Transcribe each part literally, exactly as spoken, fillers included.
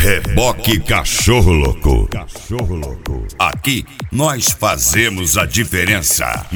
Reboque Cachorro Louco. Cachorro Louco. Aqui nós fazemos a diferença.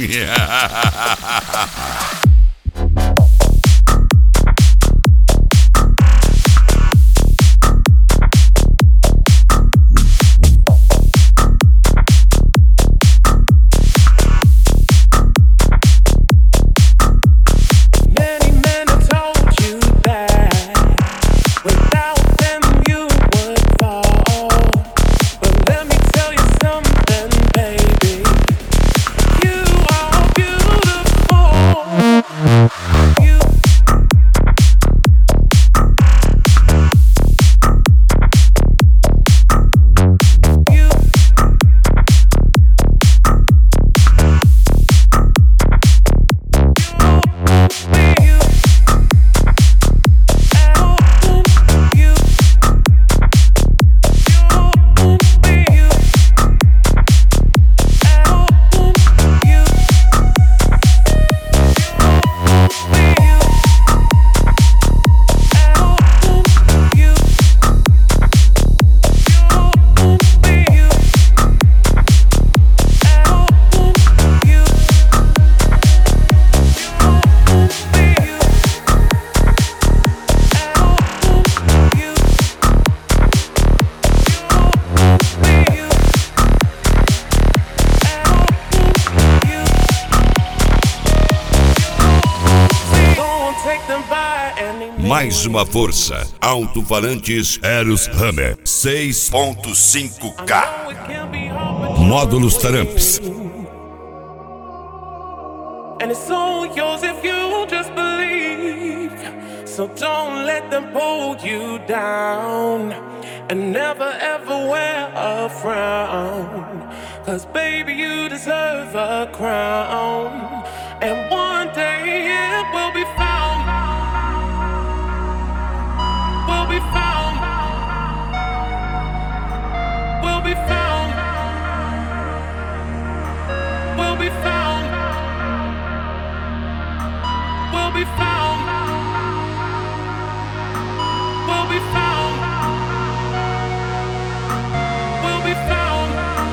Mais uma força. Alto-falantes Eros Hammer seis ponto cinco K. Módulos Taramps. And it's all yours if you just believe. So don't let them pull you down. And never ever wear a frown. Cause baby you deserve a crown. And one day it will be found. Will be found. Will be found. Will be found. Will be found. Will be found. Will be found.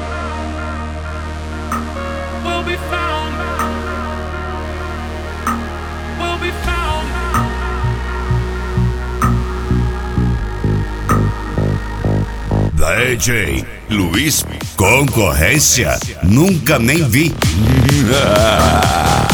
Will be found. Will be found. Da D J Luiz, concorrência nunca nem vi.